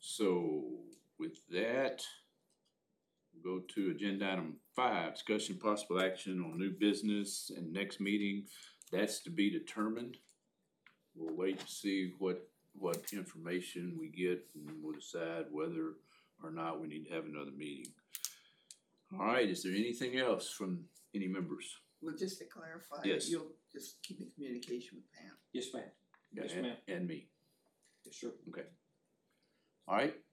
So with that, we'll go to agenda item 5, discussion possible action on new business and next meeting. That's to be determined. We'll wait to see what information we get, and we'll decide whether or not we need to have another meeting. All right, is there anything else from any members? Well, just to clarify, Yes. you'll just keep in communication with Pam. Yes, ma'am. Yes, ma'am. And me. Yes, sir. Okay. All right,